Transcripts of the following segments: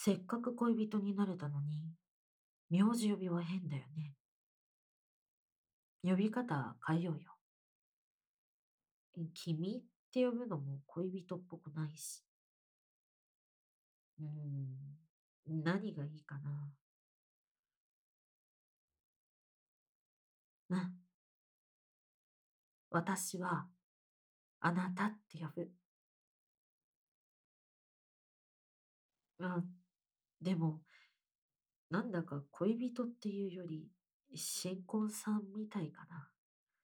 せっかく恋人になれたのに、名字呼びは変だよね。呼び方変えようよ。君って呼ぶのも恋人っぽくないし。うー何がいいかな。うん。私は、あなたって呼ぶ。うん。でも、なんだか恋人っていうより、新婚さんみたいかな。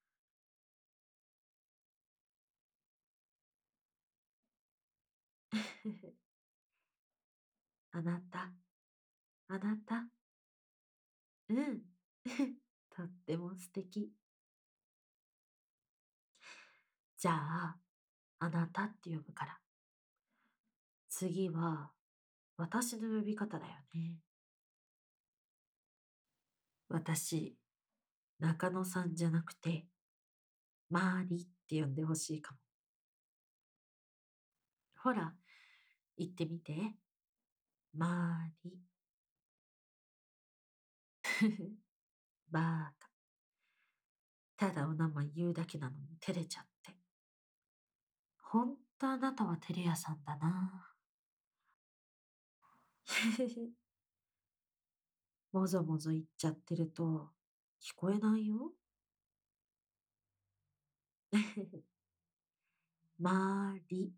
あなた、あなた。うん。とっても素敵。じゃあ、あなたって呼ぶから。次は、私の呼び方だよね。私、中野さんじゃなくて、マーリって呼んでほしいかも。ほら、言ってみて。マーリ。バーカ。ただお名前言うだけなのに照れちゃって。ほんとあなたは照れ屋さんだな。もぞもぞ言っちゃってると聞こえないよ。マーリ。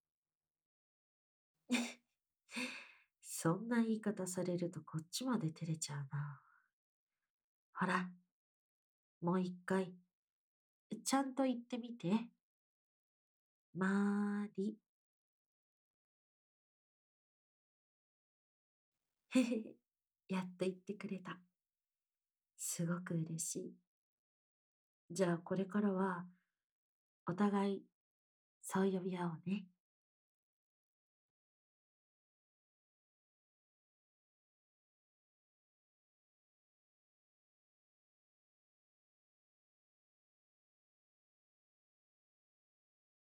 そんな言い方されるとこっちまで照れちゃうな。ほら、もう一回、ちゃんと言ってみて。マーリ。へへへ。やっと言ってくれた。すごく嬉しい。じゃあこれからは、お互い、そう呼び合おうね。